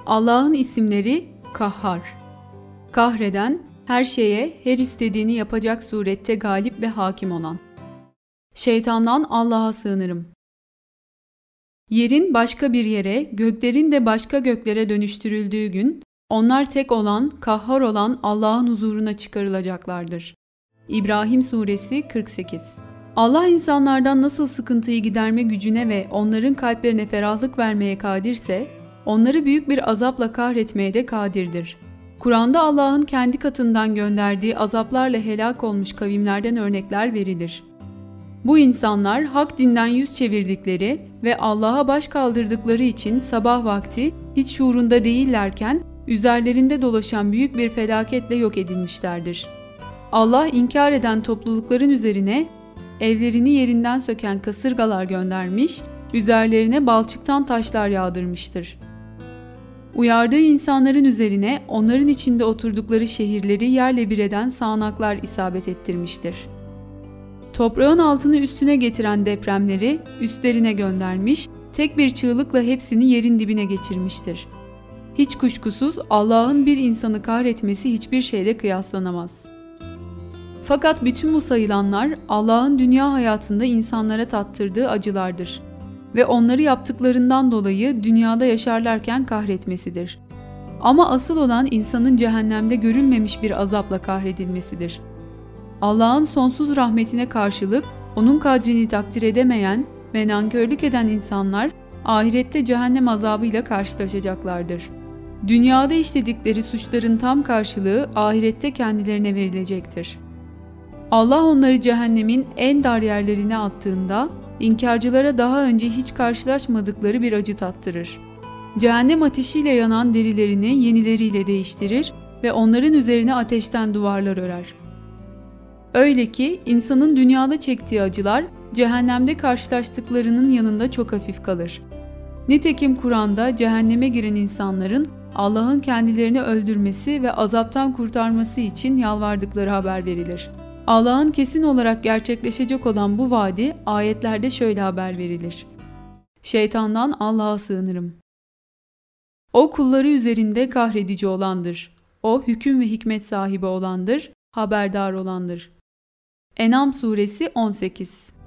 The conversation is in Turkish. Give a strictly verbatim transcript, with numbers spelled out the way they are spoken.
Allah'ın isimleri Kahhar. Kahreden, her şeye, her istediğini yapacak surette galip ve hakim olan. Şeytandan Allah'a sığınırım. Yerin başka bir yere, göklerin de başka göklere dönüştürüldüğü gün, onlar tek olan, kahhar olan Allah'ın huzuruna çıkarılacaklardır. İbrahim Suresi kırk sekiz. Allah insanlardan nasıl sıkıntıyı giderme gücüne ve onların kalplerine ferahlık vermeye kadirse, onları büyük bir azapla kahretmeye de kadirdir. Kur'an'da Allah'ın kendi katından gönderdiği azaplarla helak olmuş kavimlerden örnekler verilir. Bu insanlar hak dinden yüz çevirdikleri ve Allah'a baş kaldırdıkları için sabah vakti hiç şuurunda değillerken üzerlerinde dolaşan büyük bir felaketle yok edilmişlerdir. Allah inkar eden toplulukların üzerine evlerini yerinden söken kasırgalar göndermiş, üzerlerine balçıktan taşlar yağdırmıştır. Uyardığı insanların üzerine onların içinde oturdukları şehirleri yerle bir eden sağanaklar isabet ettirmiştir. Toprağın altını üstüne getiren depremleri üstlerine göndermiş, tek bir çığlıkla hepsini yerin dibine geçirmiştir. Hiç kuşkusuz Allah'ın bir insanı kahretmesi hiçbir şeyle kıyaslanamaz. Fakat bütün bu sayılanlar Allah'ın dünya hayatında insanlara tattırdığı acılardır ve onları yaptıklarından dolayı dünyada yaşarlarken kahretmesidir. Ama asıl olan insanın cehennemde görülmemiş bir azapla kahredilmesidir. Allah'ın sonsuz rahmetine karşılık onun kadrini takdir edemeyen ve nankörlük eden insanlar ahirette cehennem azabıyla karşılaşacaklardır. Dünyada işledikleri suçların tam karşılığı ahirette kendilerine verilecektir. Allah onları cehennemin en dar yerlerine attığında inkarcılara daha önce hiç karşılaşmadıkları bir acı tattırır. Cehennem ateşiyle yanan derilerini yenileriyle değiştirir ve onların üzerine ateşten duvarlar örer. Öyle ki insanın dünyada çektiği acılar cehennemde karşılaştıklarının yanında çok hafif kalır. Nitekim Kur'an'da cehenneme giren insanların Allah'ın kendilerini öldürmesi ve azaptan kurtarması için yalvardıkları haber verilir. Allah'ın kesin olarak gerçekleşecek olan bu vaadi ayetlerde şöyle haber verilir. Şeytandan Allah'a sığınırım. O kulları üzerinde kahredici olandır. O hüküm ve hikmet sahibi olandır, haberdar olandır. En'am Suresi on sekiz.